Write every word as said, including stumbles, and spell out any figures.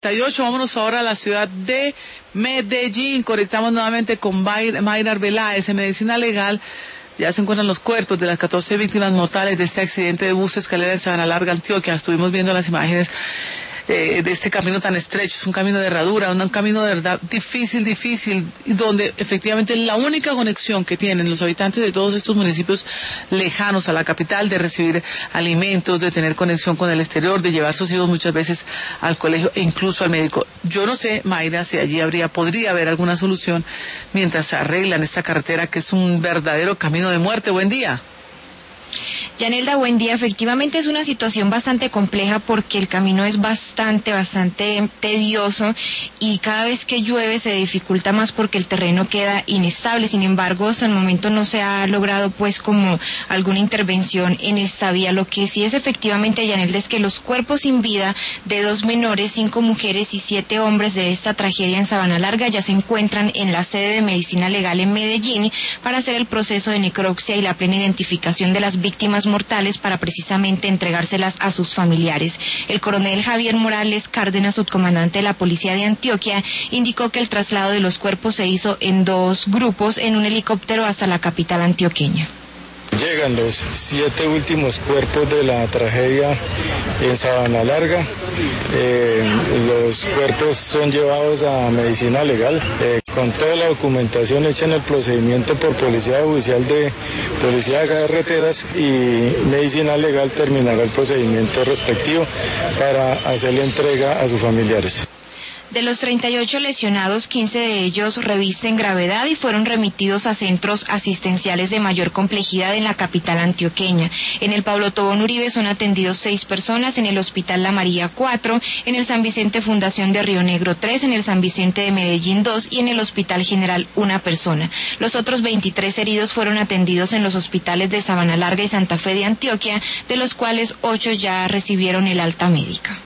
cuarenta y ocho, vámonos ahora a la ciudad de Medellín. Conectamos nuevamente con Mayra Arbeláez. En Medicina Legal ya se encuentran los cuerpos de las catorce víctimas mortales de este accidente de bus escalera en Sabana Larga, Antioquia. Estuvimos viendo las imágenes eh, de este camino tan estrecho. Es un camino de herradura, un, un camino de verdad difícil, difícil, donde efectivamente la única conexión que tienen los habitantes de todos estos municipios lejanos a la capital, de recibir alimentos, de tener conexión con el exterior, de llevar sus hijos muchas veces al colegio e incluso al médico. Yo no sé, Mayra, si allí habría, podría haber alguna solución mientras arreglan esta carretera que es un verdadero camino de muerte. Buen día. Yanelda, buen día. Efectivamente es una situación bastante compleja porque el camino es bastante, bastante tedioso y cada vez que llueve se dificulta más porque el terreno queda inestable. Sin embargo, hasta el momento no se ha logrado pues como alguna intervención en esta vía. Lo que sí es efectivamente, Yanelda, es que los cuerpos sin vida de dos menores, cinco mujeres y siete hombres de esta tragedia en Sabana Larga ya se encuentran en la sede de Medicina Legal en Medellín para hacer el proceso de necropsia y la plena identificación de las víctimas mortales para precisamente entregárselas a sus familiares. El coronel Javier Morales Cárdenas, subcomandante de la Policía de Antioquia, indicó que el traslado de los cuerpos se hizo en dos grupos en un helicóptero hasta la capital antioqueña. Llegan los siete últimos cuerpos de la tragedia en Sabana Larga. Eh, los cuerpos son llevados a Medicina Legal eh, con toda la documentación hecha en el procedimiento por Policía Judicial de Policía de Carreteras, y Medicina Legal terminará el procedimiento respectivo para hacer la entrega a sus familiares. De los treinta y ocho lesionados, quince de ellos revisten gravedad y fueron remitidos a centros asistenciales de mayor complejidad en la capital antioqueña. En el Pablo Tobón Uribe son atendidos seis personas, en el Hospital La María cuatro, en el San Vicente Fundación de Río Negro tres, en el San Vicente de Medellín dos y en el Hospital General una persona. Los otros veintitrés heridos fueron atendidos en los hospitales de Sabana Larga y Santa Fe de Antioquia, de los cuales ocho ya recibieron el alta médica.